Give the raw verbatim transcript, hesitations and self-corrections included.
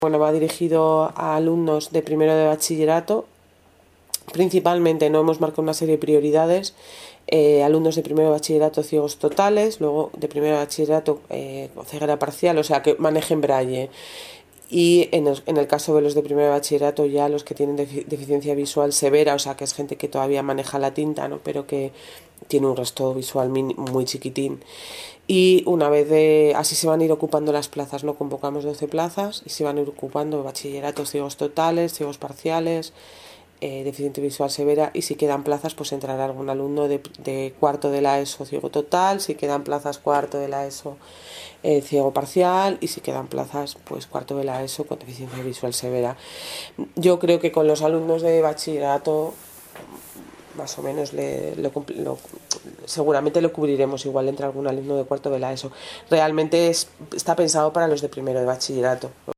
Bueno, va dirigido a alumnos de primero de bachillerato. Principalmente no hemos marcado una serie de prioridades. Eh, alumnos de primero de bachillerato ciegos totales, luego de primero de bachillerato eh, ceguera parcial, o sea que manejen braille. Y en el, en el caso de los de primero de bachillerato ya los que tienen defi- deficiencia visual severa, o sea que es gente que todavía maneja la tinta, ¿no? Pero que tiene un resto visual mini, muy chiquitín. Y una vez de, así se van a ir ocupando las plazas, ¿no? Convocamos doce plazas y se van a ir ocupando bachilleratos ciegos totales, ciegos parciales, eh, deficiente visual severa, y si quedan plazas pues entrará algún alumno de, de cuarto de la ESO ciego total, si quedan plazas cuarto de la ESO eh, ciego parcial, y si quedan plazas pues cuarto de la ESO con deficiencia visual severa. Yo creo que con los alumnos de bachillerato más o menos le, lo, lo, seguramente lo cubriremos, igual entre algún alumno de cuarto de la ESO. Realmente es, está pensado para los de primero de bachillerato.